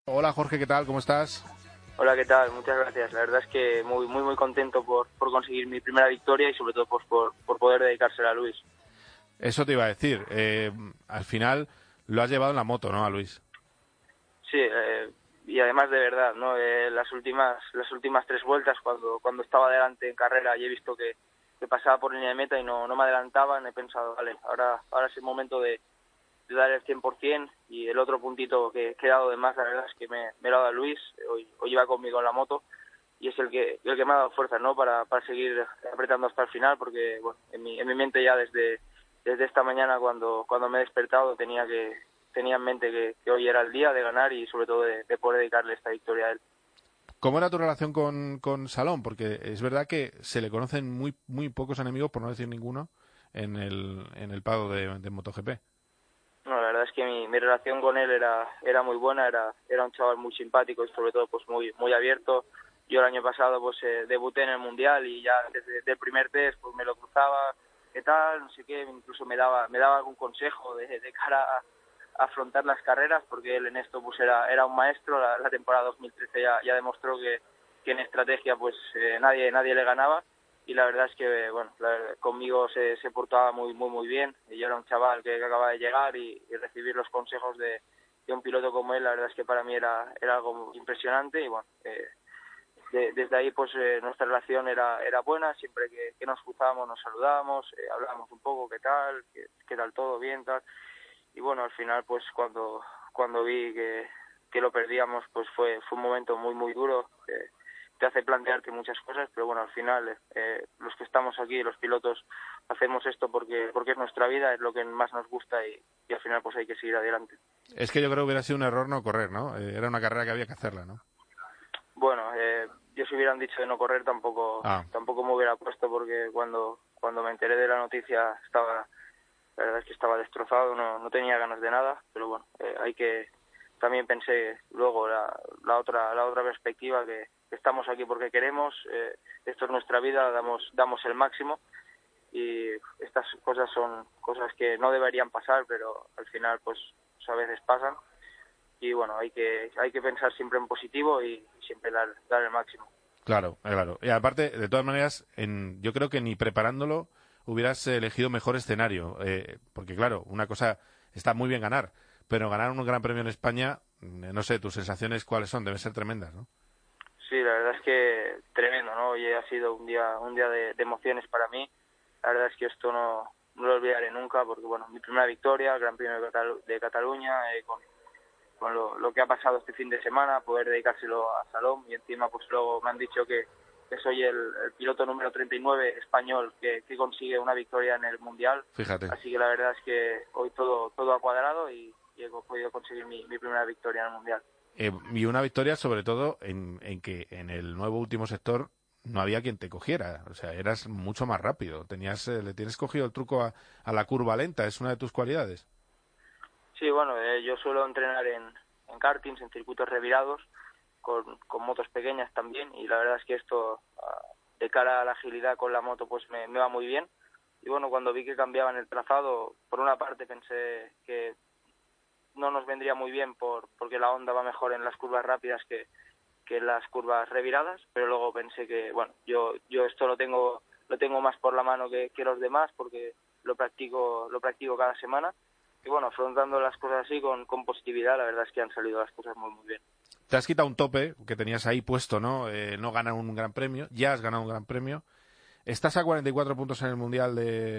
Hola Jorge, ¿qué tal? ¿Cómo estás? Hola, ¿qué tal? Muchas gracias. La verdad es que muy contento por conseguir mi primera victoria y sobre todo pues, por poder dedicársela a Luis. Eso te iba a decir. Al final lo has llevado en la moto, ¿no, a Luis? Sí, y además de verdad, ¿no? Las últimas tres vueltas cuando estaba adelante en carrera y he visto que pasaba por línea de meta y no me adelantaban, he pensado, vale, ahora es el momento de dar el 100%. Y el otro puntito que he dado de más, la verdad es que me lo ha dado Luis. Hoy iba conmigo en la moto y es el que me ha dado fuerzas, ¿no? Para seguir apretando hasta el final, porque bueno, en mi mente ya desde esta mañana cuando me he despertado tenía en mente que hoy era el día de ganar y sobre todo de poder dedicarle esta victoria a él. ¿Cómo era tu relación con Salón? Porque es verdad que se le conocen muy pocos enemigos, por no decir ninguno, en el paddock de MotoGP. No, la verdad es que mi relación con él era muy buena, era un chaval muy simpático y sobre todo pues muy abierto. Yo el año pasado pues debuté en el Mundial y ya desde el primer test pues me lo cruzaba, qué tal, no sé qué, incluso me daba algún consejo de cara a afrontar las carreras, porque él en esto pues era un maestro. La temporada 2013 ya demostró que en estrategia pues nadie le ganaba. Y la verdad es que bueno, conmigo se portaba muy bien. Y yo era un chaval que acababa de llegar y recibir los consejos de un piloto como él, la verdad es que para mí era algo impresionante. Y bueno, desde ahí pues nuestra relación era buena. Siempre que nos cruzábamos nos saludábamos, hablábamos un poco qué tal todo, bien, tal. Y bueno, al final pues cuando vi que lo perdíamos pues fue un momento muy duro. Te hace plantearte muchas cosas, pero bueno, al final los que estamos aquí, los pilotos, hacemos esto porque es nuestra vida, es lo que más nos gusta y al final pues hay que seguir adelante. Es que yo creo que hubiera sido un error no correr, ¿no? Era una carrera que había que hacerla, ¿no? Bueno, yo si hubieran dicho de no correr Ah, tampoco me hubiera puesto, porque cuando me enteré de la noticia la verdad es que estaba destrozado, no tenía ganas de nada. Pero bueno, también pensé luego la otra perspectiva, que estamos aquí porque queremos. Esto es nuestra vida, damos el máximo, y estas cosas son cosas que no deberían pasar, pero al final pues a veces pasan. Y bueno, hay que pensar siempre en positivo y siempre dar el máximo. claro, claro. Y aparte, de todas maneras, yo creo que ni preparándolo hubieras elegido mejor escenario. Porque claro, una cosa está muy bien ganar, pero ganar un gran premio en España, no sé, tus sensaciones cuáles son, deben ser tremendas, ¿no? Sí, la verdad es que tremendo, ¿no? Hoy ha sido un día de emociones para mí. La verdad es que esto no lo olvidaré nunca, porque bueno, mi primera victoria, el Gran Premio de Cataluña, con lo que ha pasado este fin de semana, poder dedicárselo a Salom. Y encima pues luego me han dicho que soy el piloto número 39 español que consigue una victoria en el Mundial. Fíjate. Así que la verdad es que hoy todo ha cuadrado y he podido conseguir mi primera victoria en el Mundial. Y una victoria sobre todo en que en el nuevo último sector no había quien te cogiera, o sea, eras mucho más rápido, le tienes cogido el truco a la curva lenta, es una de tus cualidades. Sí, bueno, yo suelo entrenar en kartings, en circuitos revirados, con motos pequeñas también, y la verdad es que esto, de cara a la agilidad con la moto, pues me va muy bien. Y bueno, cuando vi que cambiaban el trazado, por una parte pensé que no nos vendría muy bien porque la Honda va mejor en las curvas rápidas que en las curvas reviradas, pero luego pensé que, bueno, yo esto lo tengo más por la mano que los demás, porque lo practico cada semana. Y bueno, afrontando las cosas así con positividad, la verdad es que han salido las cosas muy bien. Te has quitado un tope que tenías ahí puesto, ¿no? No ganar un gran premio, ya has ganado un gran premio. Estás a 44 puntos en el Mundial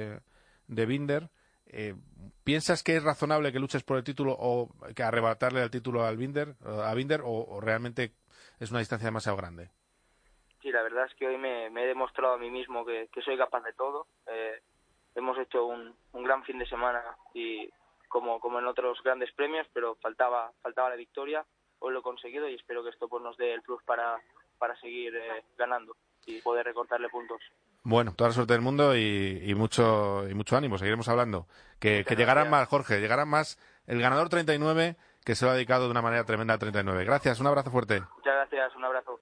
de Binder. Eh, ¿Piensas que es razonable que luches por el título o que arrebatarle el título a Binder o realmente es una distancia demasiado grande? Sí, la verdad es que hoy me he demostrado a mí mismo que soy capaz de todo. Hemos hecho un gran fin de semana, y como en otros grandes premios, pero faltaba la victoria. Hoy lo he conseguido y espero que esto pues nos dé el plus para seguir ganando y poder recortarle puntos. Bueno, toda la suerte del mundo y mucho ánimo. Seguiremos hablando. Que Muchas llegarán gracias. más, Jorge. Llegarán más. El ganador 39 que se lo ha dedicado de una manera tremenda al 39. Gracias. Un abrazo fuerte. Muchas gracias. Un abrazo.